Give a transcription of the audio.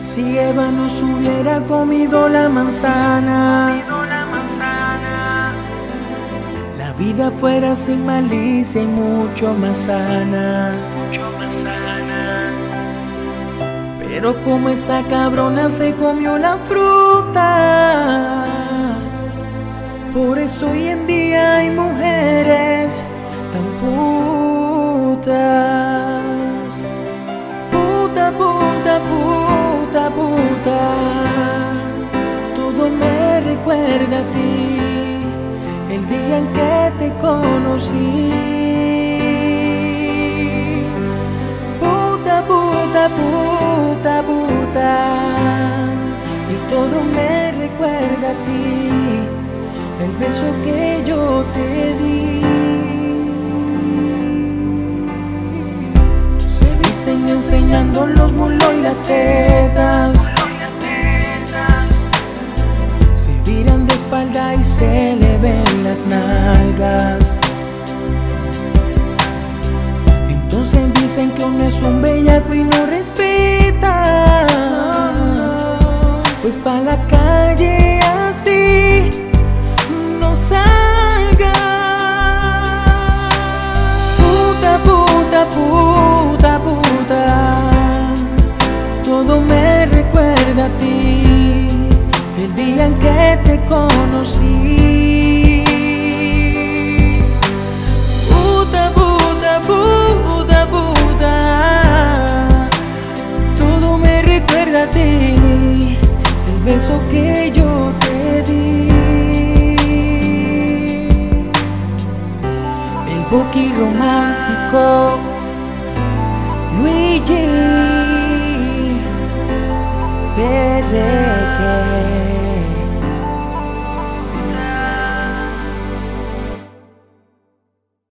Si Eva nos hubiera comido la manzana, la vida fuera sin malicia y mucho más sana. Pero como esa cabrona se comió la fruta, por eso hoy en día hay mujeres tan putas. Puta, puta, puta, puta. Todo me recuerda a ti, el día en que te conocí. Puta, puta, puta, puta. Y todo me recuerda a ti, el beso que yo te di. Se visten enseñando los mulos y las tetas, se viran de espalda y se le ven las nalgas. Entonces dicen que uno es un bellaco y no respeta, pues pa' la calle así no salga. Puta, puta, puta, puta. Todo me recuerda a ti, el día en que te conocí. Puta, puta, puta, puta. Todo me recuerda a ti, el beso que yo te di. El boqui romántico